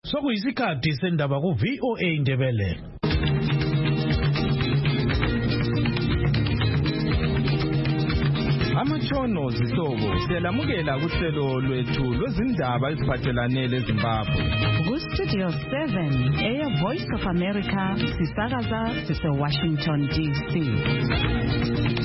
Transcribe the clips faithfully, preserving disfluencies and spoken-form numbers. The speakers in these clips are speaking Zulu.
Sokuyisikhathi sendaba ku V O A Ndebele. Amatshono zihlobo siyalamukela kuhlelo lwethu lwezindaba eziphathelane leZimbabwe. Ku Studio seven, Air Voice of America, sisakaza sise Washington D C.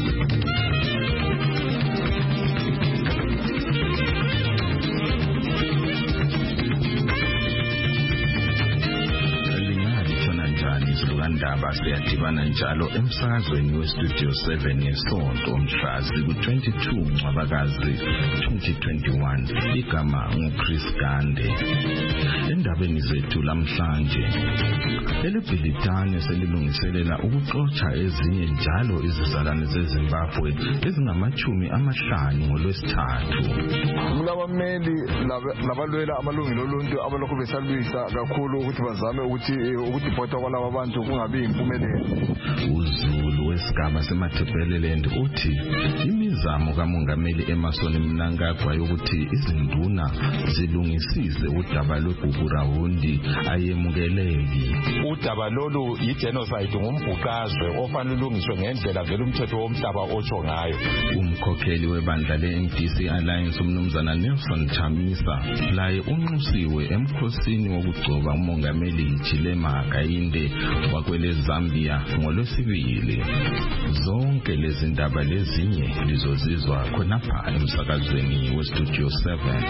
Ndaba siyadibana njalo emsakazweni weStudio seven ngesonto mhla ziku-twenty-two Ncwabakazi twenty twenty-one. Igama nguChris Gande. Endabeni zethu lamhlanje, elebhilitane selilungiselela ukuxoxa ezinye njalo izizalwane zeZimbabwe ezingamachumi amahlanu ngolwesithathu. Kulabameli labalwela amalungelo oluntu abalokhu besalwisa kakhulu ukuthi bazame ukuthi ukudipota kwalabo abantu kungabi impumelelo. uZulu wesigaba seMathebeleland uthi imizamo kaMongameli Emmerson Mnangagwa yokuthi izinduna zilungisise udaba lweGugurawundi ayemukeleki. Udaba lolu yigenocide ngumbhuqazwe ofanele ulungiswe ngendlela vele umthetho womhlaba otsho ngayo. Umkhokheli webandla le-M D C Alliance umnumzana Nelson Chamisa laye unxusiwe emkhosini wokugcoba uMongameli Chilema Hakainde wakwele Zambia ngolwesibili. Zonke lezi ndaba lezinye lizozizwa khonapha emsakazweni weStudio seven.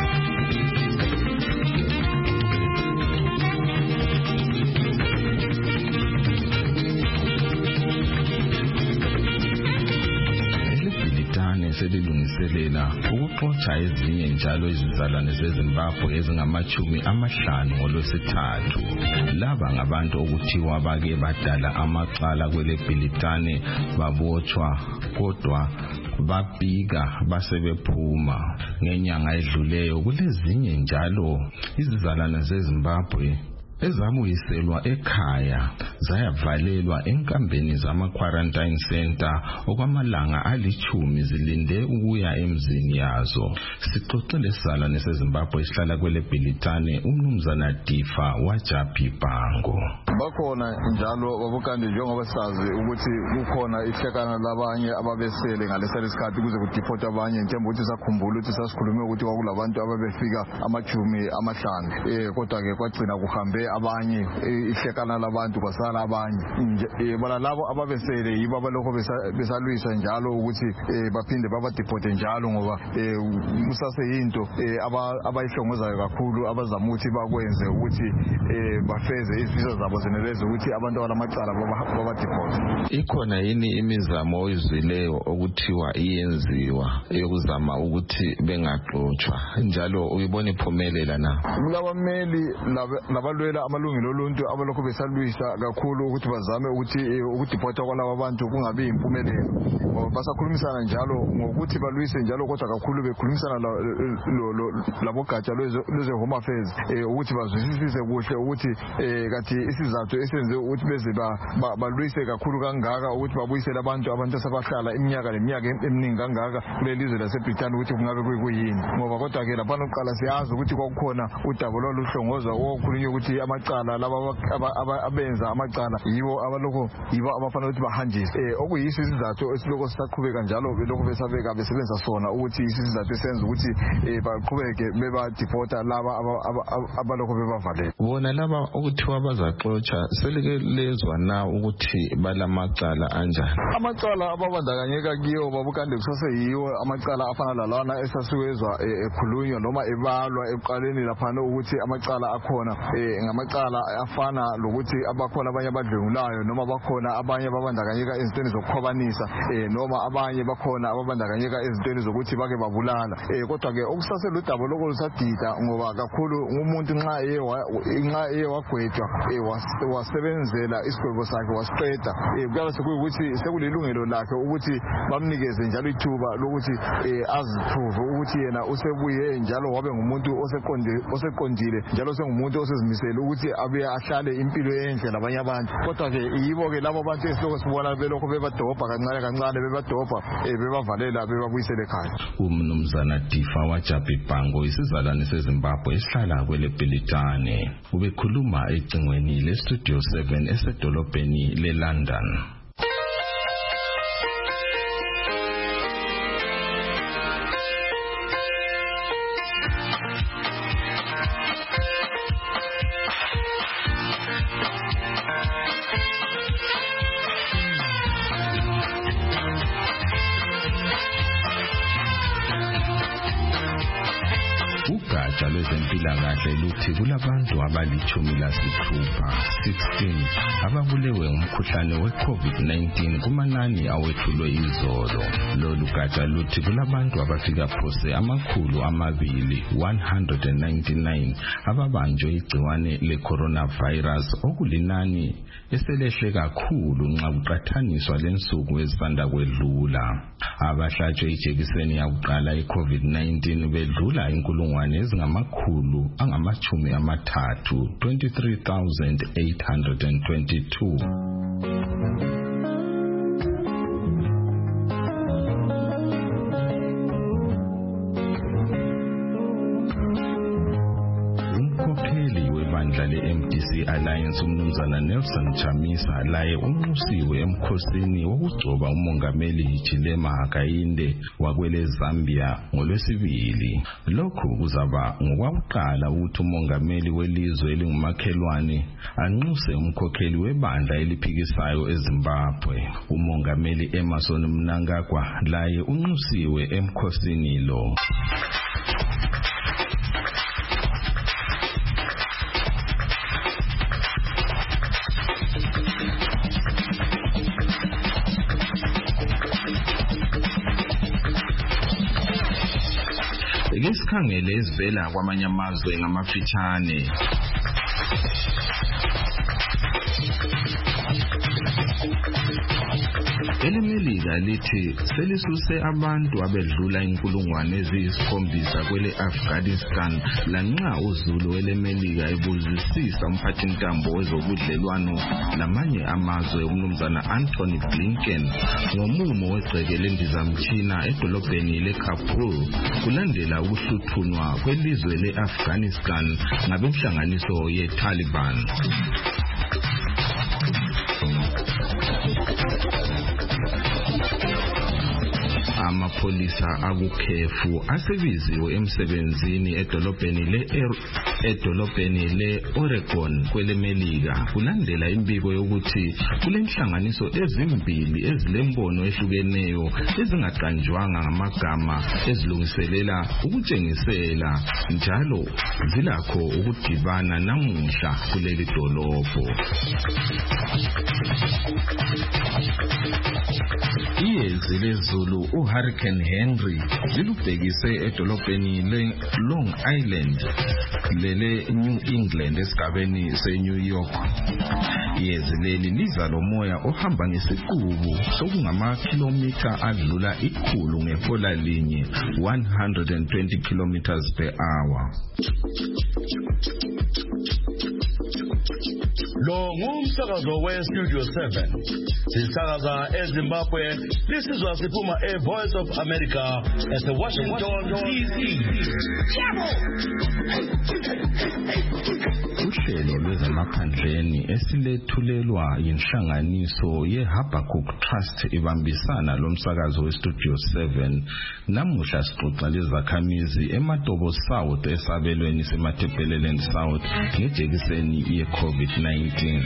Selilungiselela ukuxoxa ezinye njalo izizalwane zeZimbabwe ezingamachumi amahlanu ngolwesithathu. Laba ngabantu okuthiwa bake badala amacala kwele bhilitane babotshwa kodwa babika basebephuma. Ngenyanga edluleyo kulezinye njalo izizalwane zeZimbabwe ezabuyiselwa ekhaya zayavalelwa enkambeni zama-quarantine center okwamalanga alichumi zilinde ukuya emzini yazo. Sixoxele isizalwane seZimbabwe esihlala kwele bhilitane umnumzana Difa Wajapi Bango. Bakhona njalo babukande njengoba sazi ukuthi kukhona ihlekana labanye ababesele ngalesa lesikhathi kuze kudipota abanye njengoba ukuthi sakhumbula ukuthi sasikhulume ukuthi kwakulabantu ababefika amajumi amahlanu eh kodwa ke kwagcina kuhambe abanye ihlekana labantu kwasala abanye nje bona labo ababesele yibo abalokho besalwisa njalo ukuthi baphinde babadipote njalo ngoba usase yinto abayihlongozayo kakhulu abazama ukuthi bakwenze ukuthi bafeze izifiso zabo zeneleze ukuthi abantu abalamacala babadipote. Ikhona yini imizamo oyizwileyo okuthiwa iyenziwa eyokuzama ukuthi bengaxotshwa njalo uyibona iphumelela na? Kulabameli labalwela amalungelo oluntu abalokhu besalwisa kakhulu ukuthi bazame ukuthi ukudipota kwalabo bantu kungabi impumelelo. Basakhulumisana njalo ngokuthi balwise njalo kodwa kakhulu bekhulumisana labogatsha lweze Home Affairs ukuthi bazwisise kuhle ukuthi kathi isizathu esenze ukuthi beze balwise kakhulu kangaka ukuthi babuyisele abantu abantu asabahlala iminyaka leminyaka eminingi kangaka kulelizwe laseBrithani ukuthi kungabe kuyini ngoba kodwa ke lapha oqala siyazi ukuthi kwakukhona udaba loluhlongoza okukhulunywa ukuthi amacala laba abenza amacala yibo abaloko yibo abafanele ukuthi bahanjiswe okuyiso isizathu esiloko sisaqhubeka njalo beloko besabeka besebenza sona ukuthi isizathu esenza ukuthi baqhubeke beba depota laba abaloko bebavalele. Bona laba ukuthiwa bazaxotsha selikelezwa na ukuthi balamacala anjani? Amacala ababandakanyeka kiyo babukande kusase yiwo amacala afana lalana esasiwezwa ekhulunywa noma ebalwa eqaleni lapha ukuthi amacala akhona ngamacala afana lokuthi abakhona abanye abadlungulayo noma bakhona abanye babandakanyeka ezintweni zokukhwabanisa noma abanye bakhona ababandakanyeka ezintweni zokuthi bake babulala kodwa ke okusase ludaba lokho lusadida ngoba kakhulu umuntu nxa eye nxa eye wagwetshwa wasebenzela isigwebo sakhe wasiqeda kuyabe sekuyukuthi sekulilungelo lakhe ukuthi bamnikeze njalo ithuba lokuthi aziprove ukuthi yena usebuye njalo wabe ngumuntu oseqondile njalo sengumuntu osezimisela ukuthi abuye ahlale impilo enhle labanye abantu kodwa ke yibo ke labo bantu esiloko sibona belokho bebadobha kancane kancane bebadobha bebavalela bebabuyisele ekhaya. Umnumzana Difa Wajabi Bhango isizalwane seZimbabwe esihlala kwele Bhelitane ubekhuluma ecingweni le Studio seven esedolobheni le London. Ugatsha lwezempilakahle luthi kulabantu abalichumi lasithupha sixteen ababulewe ngumkhuhlane we-COVID nineteen kumanani awethulwe izolo. Lolu gatsha luthi kulabantu abafika phose amakhulu amabili one hundred ninety-nine ababanjwe igciwane le-coronavirus okulinani eselehle kakhulu nxa kuqathaniswa lensuku ezisanda kwedlula. Abahlatshwe ijekiseni yakuqala i-COVID nineteen bedlula inkulungwane ezingamakhulu angamachumi amathathu twenty-three thousand eight hundred twenty-two. Le-M D C Alliance umnumzana Nelson Chamisa laye unxusiwe emkhosini wokugcoba umongameli Hichilema Hakainde wakwele Zambia ngolwesibili. Lokhu kuzaba ngokwakuqala ukuthi umongameli welizwe elingumakhelwane anxuse umkhokheli webandla eliphikisayo eZimbabwe. Umongameli Emmerson Mnangagwa laye unxusiwe emkhosini lo. Ngesikhangele ezivela kwamanye amazwe ngamafitshane. EleMelika lithi selisuse abantu abedlula inkulungwane eziyisikhombisa kwele Afghanistan lanxa uzulu weleMelika ebuzisisa umphathintambo wezobudlelwano namanye amazwe umnumzana Anthony Blinken ngomumo wegceke lendizamtshina edolobheni leKabul kulandela ukuhluthunwa kwelizwe le-Afghanistan ngabenhlanganiso ye-Taliban. Amapolisa akukhefu asebiziwe emsebenzini edolobheni le edolobheni le Oregon kweleMelika kulandela imbiko yokuthi kulenhlanganiso ezimbili ezilembono ehlukeneyo ezingaqanjwanga ngamagama ezilungiselela ukutshengisela njalo zilakho ukudibana namuhla kuleli dolobho. Iyezi lezulu uHurricane Henry lilubhekise edolobheni le Long Island lele New England esigabeni seNew York. Iyezi leli liza lomoya ohamba ngesiqubu sokungama kilometer adlula ikhulu ngehola linye one hundred twenty kilometers per hour. Lo ngumsakazo we Studio seven. Sisakaza eZimbabwe. This is Wasipuma A Voice of America at the Washington D C. Uhlelo lwezemaphandleni esilethulelwa yinhlanganiso yeHabakkuk Trust ibambisana lomsakazo weStudio seven namuhla sixoxa lezakhamizi eMatobo South esabelweni seMatabeleland South ngejekiseni ye-COVID nineteen.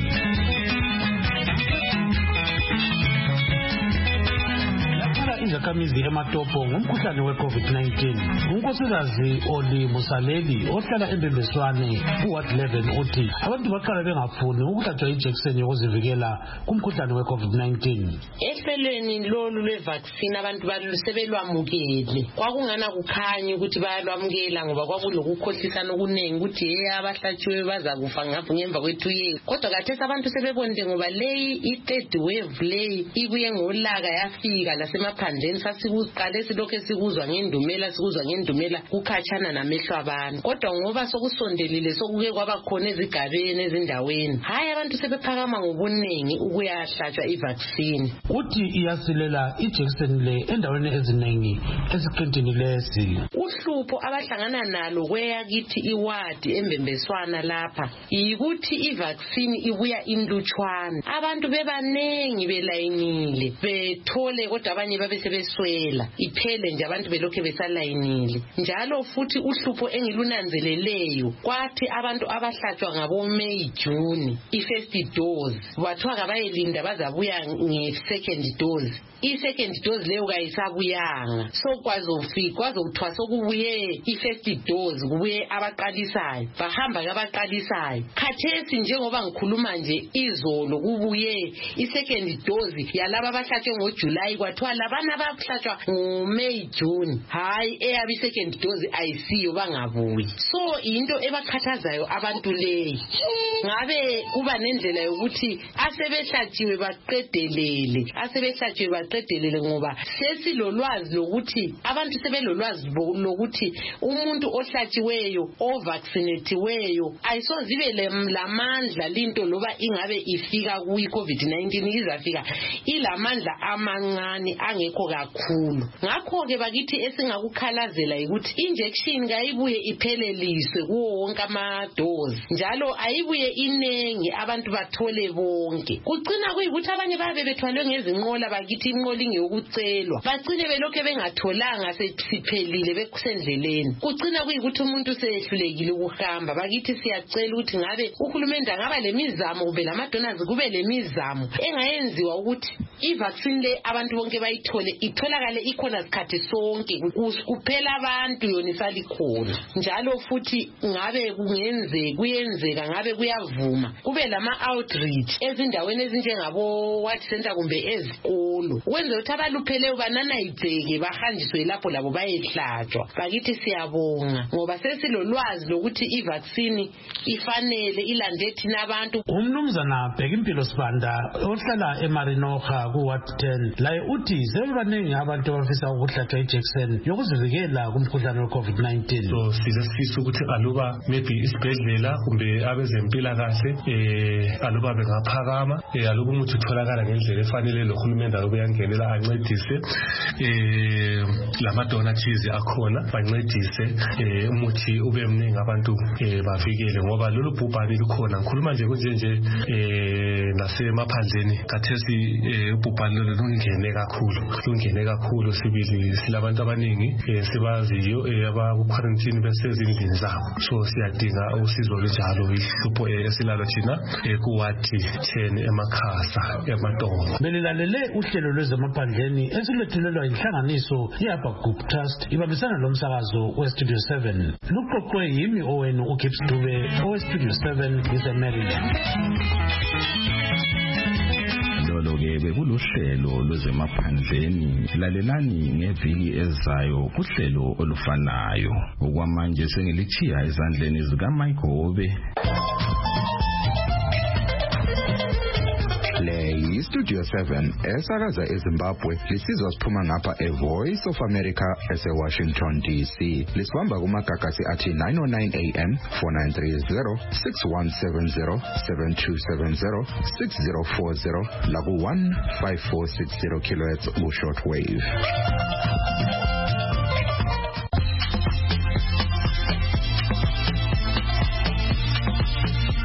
izakhamizi ematopo ngomkhuhlane we-covid nineteen. Unkosikazi Oli Musaleli ohlala embembeswane ku-ward eleven uthi abantu baqala bengafuni ukuhlatshwa ijekiseni yokuzivikela kumkhuhlane we-covid nineteen. Ehlelweni lolu lwe-vaccine abantu sebelwamukele. Kwakungana kukhanya ukuthi bayalwamukela ngoba kwakulokukhohlisana okuningi ukuthi hey abahlatshiwe bazakufa ngapha ngemva kwethu ye. Kodwa kathesi abantu sebebonde ngoba leyi i-third wave leyi ibuye ngolaka yafika lasemaphandleni sasikuqale silokho sikuzwa ngendumela sikuzwa ngendumela kukhatshana namehlo abantu. Kodwa ngoba sokusondelile sokuke kwaba khona ezigabeni ezindaweni hayi abantu sebephakama ngobuningi ukuyahlatshwa i-vaccine. Uthi iyasilela ijekiseni le endaweni eziningi esiqintini lesi. Uhlupho abahlangana nalo kweyakithi iwadi embembeswana lapha yikuthi i-vaccine ibuya inlutshwana. Abantu bebanengi belayinile bethole kodwa abanye babe sebeswela iphele nje abantu belokhe besalayinile. Njalo futhi uhlupho engilunanzeleleyo kwathi abantu abahlatshwa ngabo May June i-first dose bathiwa kabayelinda bazabuya nge-second dose. I-second dose leyo kayisabuyanga so kwazofika kwazokuthiwa sokubuye i-first dose kubuye abaqalisayo bahamba kabaqalisayo. Khathesi njengoba ngikhuluma nje izolo kubuye i-second dose yalaba abahlatshwe ngoJuly kwathiwa labana abahlatshwa ngoMay June hayi eyabi second dose ayisiyo bangabuyi. So into ebakhathazayo abantu leyi ngabe kuba nendlela yokuthi asebehlatshiwe baqedelele asebehlatshiwe baqedelele ngoba sesilolwazi lokuthi abantu sebelolwazi lokuthi umuntu ohlatshiweyo ovaccinatiweyo ayisozibe lamandla linto loba ingabe ifika kuyi-covid nineteen izafika ilamandla amancane angekho kakhulu. Ngakho-ke bakithi esingakukhalazela ukuthi injection kayibuye ipheleliswe kuwo wonke amadozi njalo ayibuye inengi abantu bathole bonke. Kucina kuyikuthi abanye babe bethwalwe ngezinqola bakithi inqola ingeyokucelwa bagcine belokhe bengatholanga sesiphelile bekusendleleni. Kucina kuyikuthi umuntu seyehlulekile ukuhamba. Bakithi siyacela ukuthi ngabe uhulumende angaba lemizamo kube lamadonors kube lemizamo engayenziwa ukuthi i-vaccine le abantu bonke bayithole itholakale ikhona sikhathi sonke kuphela abantu yona isalikhona. Njalo futhi ngabe kungenze kuyenzeka ngabe kuyavuma kube lama outreach ezindaweni ezinjengabo what center kumbe ezikolo wenze ukuthi abalupheleyo bananayibheke bahanjiswe lapho labo bayehlatshwa. Bakithi siyabonga ngoba sesilolwazi lokuthi i-vaccine ifanele ilande thina abantu. Umnumzana Bhekimpilo Sibanda ohlala eMarinoha ku-ward ten laye uthi sebebaningi abantu abafisa ukuhlatshwa ijekiseni yokuzivikela kumkhuhlane we-covid nineteen. So sizesifisa ukuthi aluba maybe isibhedlela kumbe abezempilakahle eh aluba bengaphakama eh aluba umuthi utholakala ngendlela efanele lo hulumende aluba yangenela ancedise eh lamadonors akhona bancedise eh umuthi ube mningi abantu eh bavikele ngoba lolu bhubhane likhona. Ngikhuluma nje kunje nje eh nasemaphandleni kathesi eh ubhubhane lungene kakhulu lungene kakhulu sibili silabantu abaningi eh sibaziyo eh aba quarantine besezindlini zabo. So siyadinga usizo olunjalo ihlupho esilalo thina ku-ward ten emakhasa ematongo. Belilalele uhlelo lwezemaphandleni esilethulelwa inhlanganiso ye-Abagup Trust ibambisana lomsakazo we-Studio seven. Luqoqwe yimi owenu uGibbs Dube owe-Studio seven ise-Maryland. Lolo-ke bekuluhlelo lwezemaphandleni. Lalelani ngeviki ezayo kuhlelo olufanayo. Okwamanje sengilithiya ezandleni zikaMichael Obe. Le Studio seven esakaza eZimbabwe lisizwa siphuma ngapha eVoice of America ese-Washington D C. Lisibamba kumagagasi athi nine oh nine A M, four nine three zero, six one seven zero, seven two seven zero, six zero four zero laku one five four six zero kilohertz ku-short wave. Linga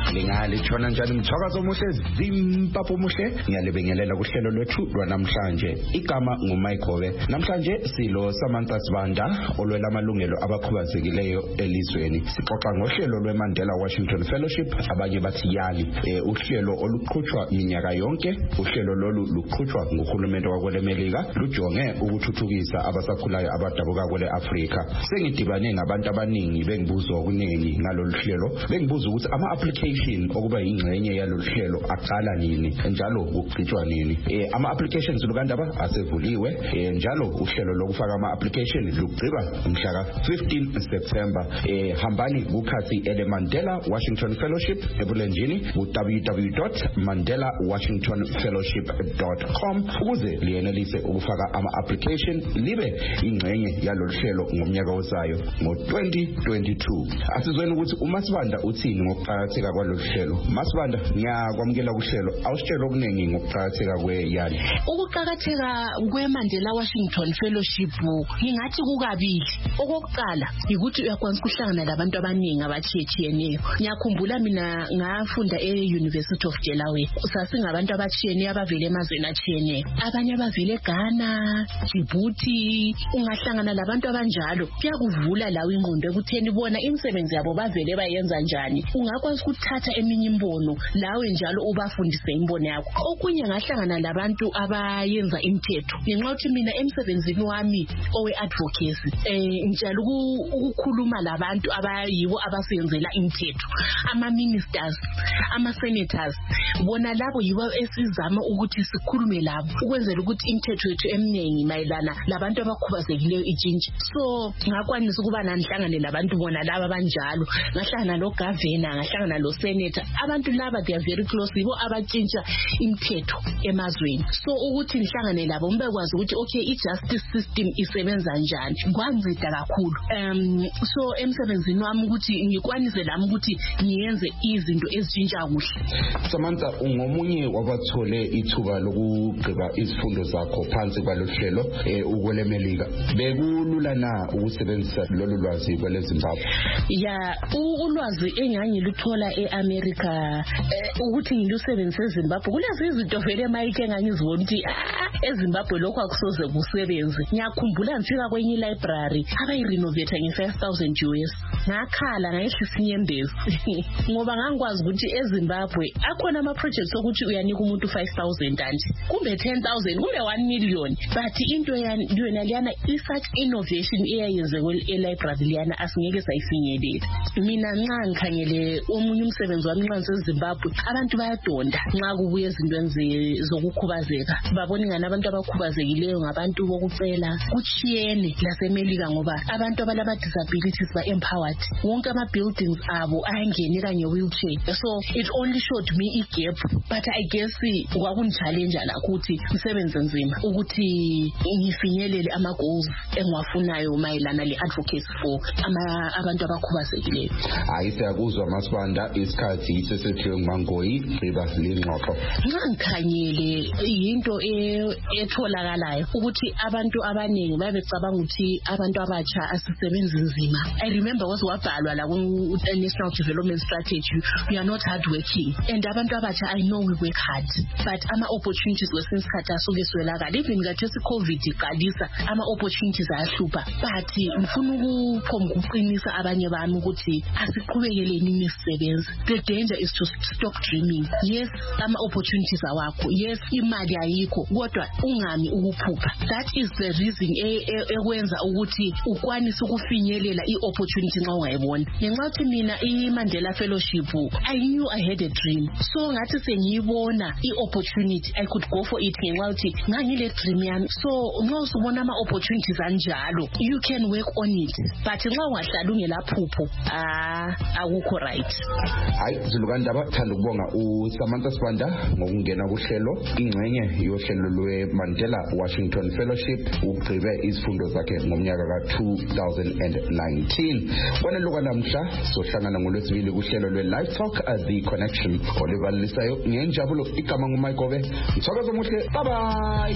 litshona njani mthakazo omuhle Zimbabwe omuhle ngiyalibengelela kuhlelo lwethu lwanamhlanje igama nguMayikhove namhlanje silo Samantha Sibanda olwela amalungelo abakhubazekileyo elizweni sixoxa ngohlelo lweMandela Washington Fellowship abanye bathi yali eh, uhlelo oluqhutshwa minyaka yonke uhlelo lolu luqhutshwa nguhulumende wakweMelika lujonge ukuthuthukisa abasakhulayo abadabuka kwele Afrika sengidibane ngabantu abaningi bengibuzo okuningi ngalolu hlelo bengibuza ukuthi ama application okuba ingxenye yalolu hlelo aqala nini njalo ugcitshwa nini eh ama applications lukandaba asevuliwe eh njalo uhlelo lokufaka ama application lugciba mhla ka fifteen September eh hambani ukhathi ele Mandela Washington Fellowship ebulenjini u w w w dot mandela washington fellowship dot com ukuze liyenelise ukufaka ama application libe ingxenye yalolu hlelo ngomnyaka ozayo ngo twenty twenty-two asizweni ukuthi uMasibanda uthini ngokuqhakatheka kwalolu hlelo Masibanda ngiyakwamukela kuhlelo awusitshela okuningi ngokuqhakatheka kweyali ukuqhakatheka kweMandela Washington Fellowship ngingathi kukabili okokuqala ukuthi uyakwazi ukuhlangana labantu abaningi abathiyetshiyeneyo ngiyakhumbula mina ngafunda e-University of Delaware sasingabantu abatshiyeneyo abavele emazweni atshiyeneyo abanye abavele eGhana Djibouti ungahlangana labantu abanjalo kuyakuvula lawe ingqondo ekutheni bona imisebenzi yabo bavele bayenza njani ungakwazi ukuthatha eminye imbono lawe njalo ubafundise imbono yakho okunye ngahlangana labantu abayenza imithetho ngenxa ukuthi mina emsebenzini wami owe advocacy eh njalo ukukhuluma labantu abayibo abasenzela imithetho ama ministers ama senators bona labo yibo esizama ukuthi sikhulume labo ukwenzela ukuthi imithetho yethu eminingi mayelana labantu abakhubazekileyo itshintshe so ngakwanisa ukuba nanhlangane labantu bona laba banjalo ngahlangana lo governor ngahlangana lo senator abantu laba they are very close yibo abatshintsha imithetho emazweni so ukuthi nihlangane labo mbe kwazi ukuthi okay i justice system isebenza njani kwanzida kakhulu um so emsebenzini wami ukuthi ngikwanise lami ukuthi ngiyenze izinto ezitshintsha kuhle Samantha ungomunye wabathole ithuba lokugqiba izifundo zakho phansi kwalohlelo eh ukweLemelika bekulula na ukusebenzisa lolu lwazi kweleZimbabwe ya ulwazi engangiluthola eAmerica ukuthi ngilusebenzise eZimbabwe kulezi izinto vele mayike engangizibona ukuthi eZimbabwe lokho akusoze kusebenze ngiyakhumbula ngifika kwenye library abayirenovate nge five thousand U S ngakhala ngayehlisa inyembezi ngoba ngangikwazi ukuthi eZimbabwe akhona ama projects ukuthi uyanika umuntu five thousand kanti kumbe ten thousand kumbe one million but into yona liyana such innovation eyayenze e-library liyana asingeke sayifinyelela mina nxa ngikhangele omunye umsebenzi wami nxa ngiseZimbabwe abantu bayadonda nxa kubuye izinto zokukhubazeka babona ngana abantu abakhubazekileyo ngabantu bokucela kuchiyene laseMelika ngoba abantu abalaba disabilities ba empowered wonke ama buildings abo ayangeneka nge wheelchair so it only showed me a gap but I guess kwakunchallenge la ukuthi umsebenzi nzima ukuthi ngifinyelele ama goals engiwafunayo mayelana le advocacy for ama abantu abakhubazekileyo hayi siyakuzwa Masibanda isikhathi isesethiwe nguMangoyi riba lingxoxo ngikhanyele into etholakalayo ukuthi abantu abaningi babecabanga ukuthi abantu abatsha asisebenzi nzima I remember was wabhalwa la ku National Development Strategy we are not hard working and abantu abatsha I know we work hard but ama opportunities wesince khatha soke swelakala even ngathi COVID iqalisa ama opportunities ayahlupha but ngifuna ukuphomba ukuqinisa abanye bami ukuthi asiqhubekele imisebenzi the danger is to stop dreaming yes ama opportunities awakho yes imali ayikho kodwa ungami ukuphupha that is the reason ekwenza ukuthi ukwanise ukufinyelela iopportunity nxa ungayibona ngenxa ukuthi mina iMandela Fellowship I knew I had a dream so ngathi sengiyibona iopportunity I could go for it ngenxa ukuthi ngangile dream yami so nxa usubona ama opportunities anjalo you can work on it but nxa ungahlala ungelaphupho ah akukho right hayi Zulukandaba thanda ukubonga uSamantha Sibanda ngokungena kuhlelo ingxenye yohlelo lweMandela Washington Fellowship ugqibe izifundo zakhe ngomnyaka ka two thousand nineteen kwanelo namhla sohlangana ngolwesibili kuhlelo lwe-Live Talk at the Connection olibalisayo ngenjabulo igama nguMayikhove ngithokoza omuhle bye bye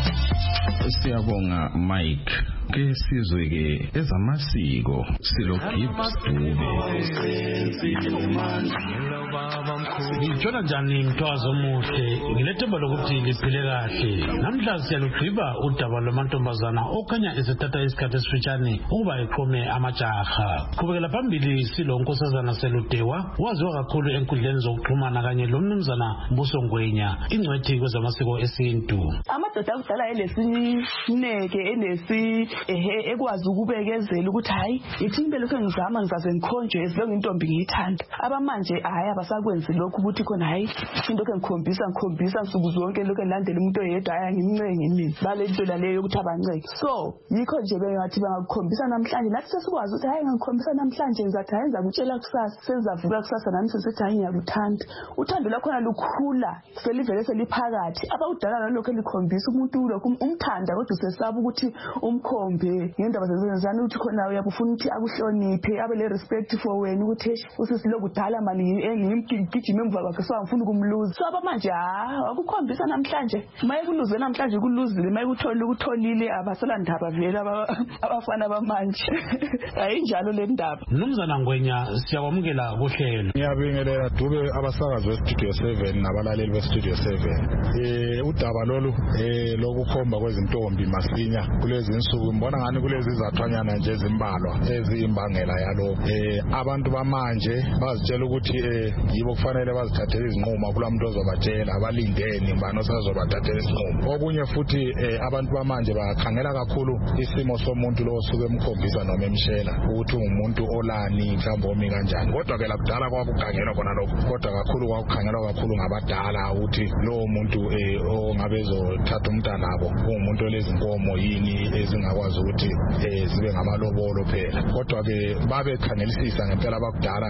siyabonga Mike ke sizwe ke ezamasiko silo Gibbs Dube Ngitshona njani Mthwazo Muhle ngilethemba lokuthi liphile kahle. Namhla siyalugqiba udaba lwamantombazana okhanya esethatha isikhathi esifitshane ukuba eqome amajaha. Qhubekela phambili silo unkosazana Seludewa waziwa kakhulu enkundleni zokuxhumana kanye lomnumzana Mbuso Ngwenya ingcwethi kwezamasiko esintu. Amadoda akudala elesineke enesi ehe ekwazi ukubekezela ukuthi hayi ithi impela lokho ngizama ngizaze ngikhonjwe esilonge intombi ngiyithanda. Abamanje hayi abasakwenzi lokhu ukuthi khona hayi into ke ngikhombisa ngikhombisa nsuku zonke lokho elandela umuntu oyedwa aya ngimncenge mina bale ntola leyo ukuthi abanceke. So yikho nje bengathi bangakukhombisa namhlanje nathi sesikwazi ukuthi hayi ngikhombisa namhlanje ngizathi hayi ngizakutshela kusasa senzavuka kusasa nami sesithi hayi ngiyaluthanda. Uthando lakho lukhula selivele seliphakathi abawudala lokho elikhombisa umuntu lokho umthanda kodwa usesaba ukuthi umkhombe ngendaba zenzani ukuthi khona uyabufuna ukuthi akuhloniphe abe le respect for wena ukuthi usisilokudala mali engimgijima emva kwakhe so angifuni ukumluza. So abamanje ha akukhombisa namhlanje maye kuluze namhlanje kuluzile maye kuthola ukutholile abaselandaba vela abafana bamanje hayi njalo le ndaba. Mnumzana Ngwenya siyakwamukela kuhlelo. Ngiyabingelela Dube abasakazi we Studio seven nabalaleli be Studio seven. Eh udaba lolu eh lokukhomba kwezintombi masinya kulezi insuku mbona ngani kulezi izathwanyana nje ezimbalwa eziyimbangela yalo. Eh abantu bamanje bazitshela ukuthi eh yibo kufanele bazithathele izinqumo kulamuntu ozobatshela abalindeni mbano sazobathathela izinqumo. Okunye futhi eh abantu bamanje bakhangela kakhulu isimo somuntu lo osuke emkhombisa noma emshela ukuthi umuntu olani mhlawumbe omi kanjani. Kodwa ke lakudala kwakukhangelwa khona lokho kodwa kakhulu kwakukhangelwa kakhulu ngabadala ukuthi lo muntu eh ongabe ezothatha umntana nabo umuntu olezinkomo yini ezingakwazi ukuthi eh zibe ngamalobolo phela. Kodwa ke babe khangelisisa ngempela abakudala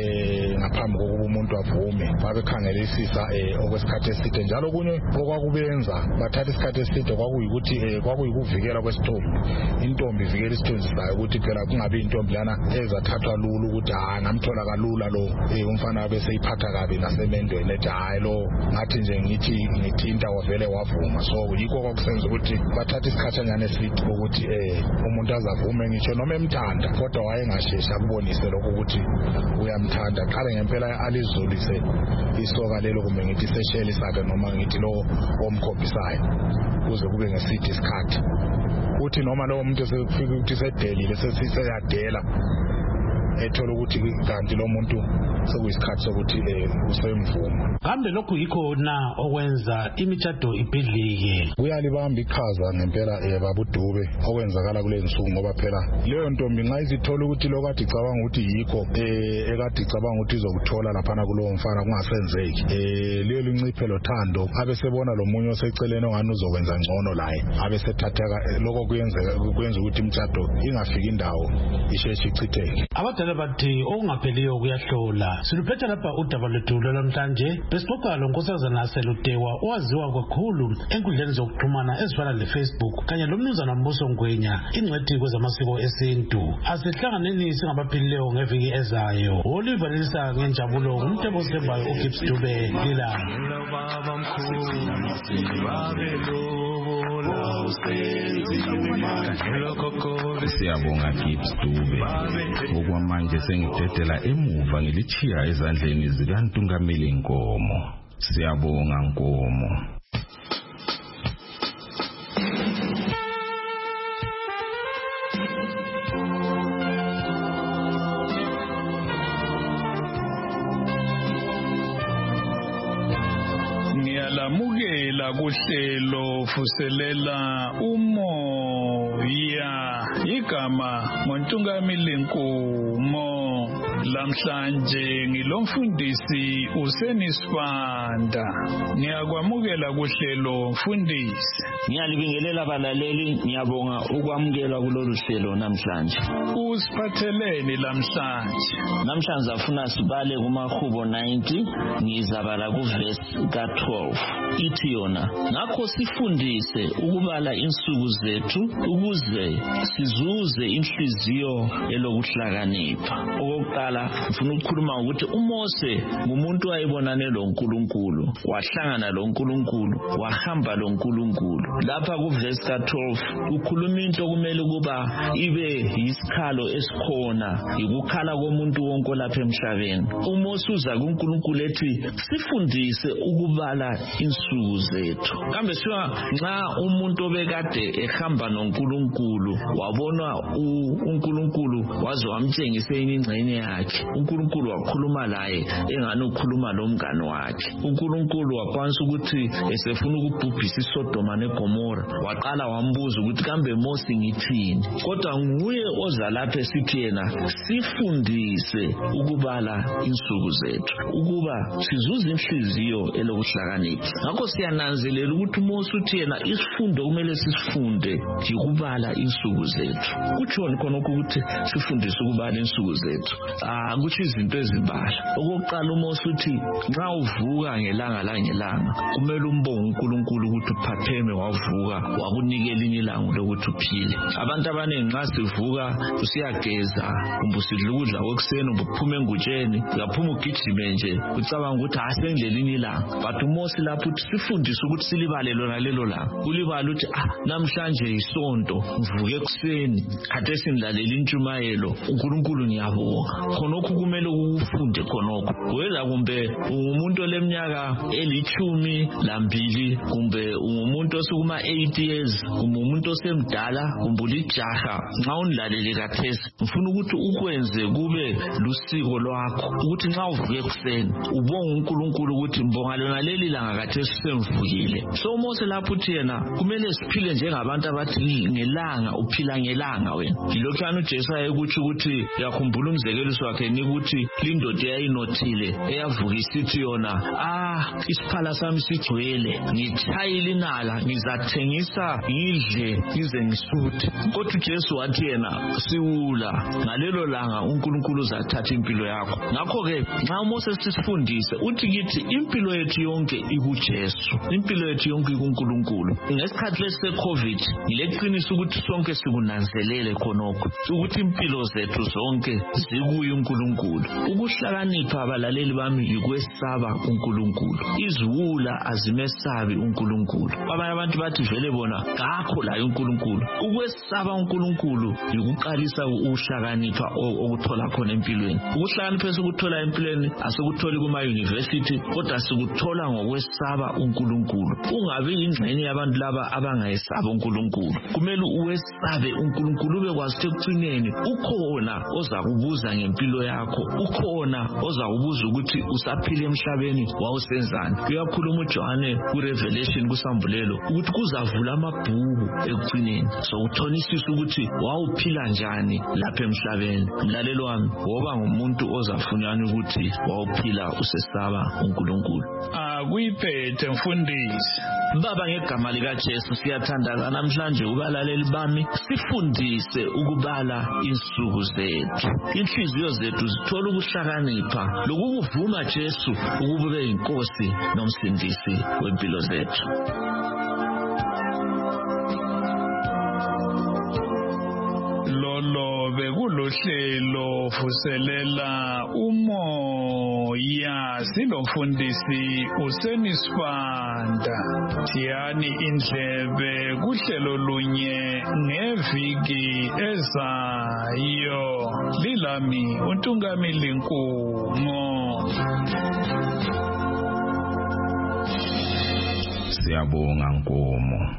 eh ngaphambi kokuba umuntu avume babe khangelisisa eh okwesikhathi eside njalo kunye okwakubenza bathatha isikhathi eside kwakuyikuthi eh kwakuyikuvikela kwesithombe. Intombi ivikela isithunzi sayo ukuthi phela kungabe intombi lana ezathathwa lulu ukuthi ha ngamthola kalula lo eh umfana bese iphatha kabi nasemendweni ethi hayi lo ngathi nje ngithi ngithinta wavele wavuma. So yikho kwakusenza ukuthi bathatha isikhathanyana eside ukuthi eh umuntu azavume ngisho noma emthanda kodwa wayengashesha kubonise lokho ukuthi uyamthanda qale ngempela alizulise isoka lelo kumbe ngithi sesheli sakhe noma ngithi lo omkhombisayo kuze kube ngeside isikhathi uthi noma lo muntu sekufika ukuthi sedelile sesiseyadela ethola ukuthi kanti lo muntu sekuyisikhathi sokuthi eh usemvumo. Kambe lokhu yikho na okwenza imitshato ibhidlike. Kuyalibamba iqhaza ngempela eh babudube okwenzakala kulezi nsuku ngoba phela leyo ntombi nxa izithola ukuthi lokade icabanga ukuthi yikho eh ekade icabanga ukuthi izokuthola lapha kulowo mfana kungasenzeki eh leyo linciphe lothando abe sebona lo munye oseceleni ongani uzokwenza ngcono laye abe sethatheka lokho kuyenzeka kuyenza ukuthi imitshato ingafiki indawo isheshe ichitheke. Abadala bathi okungapheliyo kuyahlola. Siluphetha lapha udaba lwethu namhlanje besixoxa lo nkosazana Seludewa owaziwa kakhulu enkundleni zokuxhumana ezifana le-Facebook kanye lomnumzana Mbuso Ngwenya ingcwethi kwezamasiko esintu. Asihlanganeni singabaphilileyo ngeviki ezayo. Olivalisa ngenjabulo umthembu osembayo uGibbs Dube lilanga. Siyabonga Gibbs Dube. Okwamanje sengidedela emuva ngilichiya ezandleni zikaNtungameli Nkomo. Siyabonga Nkomo. Ngiyalamukela kuhlelo fuselela umoya igama ngoNtungameli Nkomo. Lamhlanje ngilomfundisi uSenisibanda. Ngiyakwamukela kuhlelo mfundisi. Ngiyalibingelela abalaleli, ngiyabonga ukwamukelwa kulolu hlelo namhlanje. Usiphatheleni lamhlanje? Namhlanje afuna sibale kumahubo ninety ngizabala kuverse ka twelve. Ithi yona ngakho sifundise ukubala insuku zethu ukuze sizuze inhliziyo elokuhlakanipha. Okokuqala kokuqala ngifuna ukukhuluma ukuthi uMose ngumuntu wayebonane loNkulunkulu, wahlangana loNkulunkulu, wahamba loNkulunkulu. Lapha kuverse ka twelve ukhuluma into kumele kuba ibe yisikhalo esikhona, ikukhala komuntu wonke lapha emhlabeni. uMose uza kuNkulunkulu ethi sifundise ukubala insuku zethu. Kambe siwa nxa umuntu obekade ehamba noNkulunkulu wabona uNkulunkulu waze wamtshengisa ingxenye yakhe, uNkulunkulu wakhuluma laye engani ukhuluma lomngane wakhe. uNkulunkulu wakwanisa ukuthi esefuna ukubhubhisa iSodoma neGomora waqala wambuza ukuthi kambe Mose ngithini, kodwa nguye oza lapha esithi yena sifundise ukubala insuku zethu ukuba sizuze inhliziyo elokuhlakanipha. Ngakho siyananzelela ukuthi uMose uthi yena isifundo kumele sisifunde ukubala insuku zethu. Kutshoni khona ukuthi sifundise ukubala insuku zethu? Ah, kuthi izinto ezibala. Okokuqala uMose uthi nxa uvuka ngelanga la ngelanga kumele umbonge uNkulunkulu ukuthi uphapheme wavuka wakunika elinye ilanga lokuthi uphile. Abantu abaningi nxa sivuka usiyageza kumbe usidla ukudla kwekuseni uphuma engutsheni uyaphuma ugijime nje ucabanga ukuthi asendle elinye ilanga. But uMose lapho uthi sifundise ukuthi silibale lona lelo langa. Ulibala uthi ah namhlanje isonto ngivuke ekuseni kade sinilalela intshumayelo uNkulunkulu ngiyabonga. Khonokho kumele ukufunde khonokho. Wela kumbe umuntu oleminyaka elichumi lambili kumbe umuntu osukuma eight years kumbe umuntu osemdala kumbe ulijaha nxa unilalele kathesi ngifuna ukuthi ukwenze kube lusiko lwakho ukuthi nxa uvuke ekuseni ubonga uNkulunkulu ukuthi mbonga lona leli langa kathesi semvukile. So Mose lapho uthi yena kumele siphile njengabantu abathi ngelanga uphila ngelanga wena. Yilokho anu Jesu ayekuthi ukuthi yakhumbula umzekeliso wakhe nikuthi lindoda yayinothile eyavuka isithi yona ah isiphala sami sigcwele ngithayile inala ngizathengisa ngidle ngize ngisuthe. Kodwa uJesu wathi yena siwula ngalelo langa uNkulunkulu uzathatha impilo yakho. Ngakho ke nxa Mose sisifundise uthi kithi impilo yethu yonke ikuJesu, impilo yethu yonke ikuNkulunkulu. Ngesikhathi lesi COVID ngileqiniso ukuthi sonke sikunanzelele khonokho ukuthi impilo zethu zonke zikuye uNkulunkulu. Ukuhlakanipha abalaleli bami yikwesaba uNkulunkulu. Iziwula azimesabi uNkulunkulu. Abanye abantu bathi vele bona ngakho la uNkulunkulu. Ukwesaba uNkulunkulu yikuqalisa ukuhlakanipha okuthola khona empilweni. Ukuhlakanipha esikuthola empilweni asikutholi kuma university kodwa sikuthola ngokwesaba uNkulunkulu. Ungabi ingxenye yabantu laba abangayesaba uNkulunkulu. Kumele uwesabe uNkulunkulu ubekwazi ukuthi ekucineni ukhona oza kubuza ngempilo yakho, ukhona oza kubuza ukuthi usaphila emhlabeni wawusenzani. Uyakhuluma uJohane kuRevelation kusambulelo ukuthi kuzavula amabhuku ekucineni so uthonisisa ukuthi wawuphila njani lapha emhlabeni. Mlalelo wami woba ngumuntu ozafunyana ukuthi wawuphila usesaba uNkulunkulu. Ah kuyiphethe mfundisi. Baba ngegama lika Jesu siyathandaza namhlanje ubalaleli bami sifundise ukubala insuku zethu. Inhliziyo zethu zithola ukuhlakanipha lokuvuma Jesu ukube inkosi nomsindisi wempilo zethu. Lolo bekulohlelo vuselela umoya silomfundisi usenisifanda. Thiyani indlebe kuhlelo lunye ngeviki ezayo. Lilami uNtungamili Nkumo. Siyabonga Nkomo.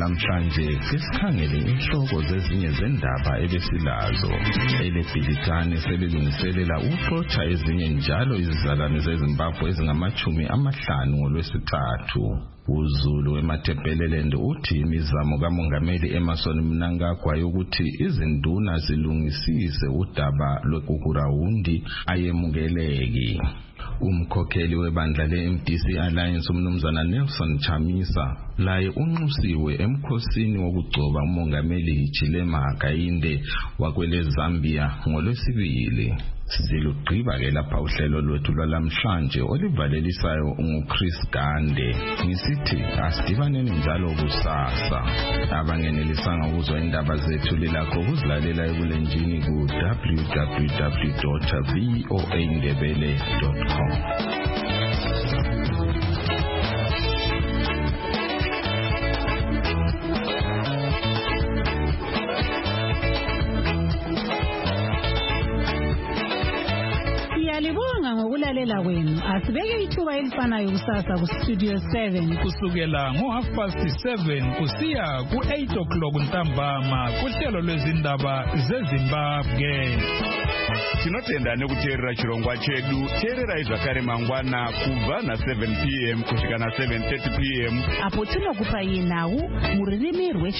namhlanje sesikhangele inhloko zezinye zendaba ebesilazo. Elebhilitane selilungiselela ukuxoxa ezinye njalo izizalwane zeZimbabwe ezingamachumi amahlanu ngolwesithathu. uZulu eMathebeleland uthi imizamo kaMongameli Emmerson Mnangagwa yokuthi izinduna zilungisise udaba lwekukurawundi ayemukeleki. Umkhokheli webandla le-M D C Alliance umnumzana Nelson Chamisa laye unxusiwe emkhosini wokugcoba uMongameli Hichilema Hakainde wakwele Zambia ngolwesibili. Silugqiba ke lapha uhlelo lwethu lwalamhlanje olivalelisayo nguChris Gande. Ngisithi asidibaneni njalo kusasa. Abangenelisanga ukuzwa indaba zethu lilakho ukuzilalela ebulenjini ku w w w dot voa ndebele dot com. Ngokulalela kwenu asibeke ithuba elifanayo kusasa ku Studio seven kusukela ngo half past seven kusiya ku eight o'clock ntambama kuhlelo lwezindaba zeZimbabwe. Tinotenda nekuteerera chirongwa chedu. Teerera zvakare mangwana kubva na seven p m kusvika na seven thirty p m apo tinokupa yenawu muririmi rwe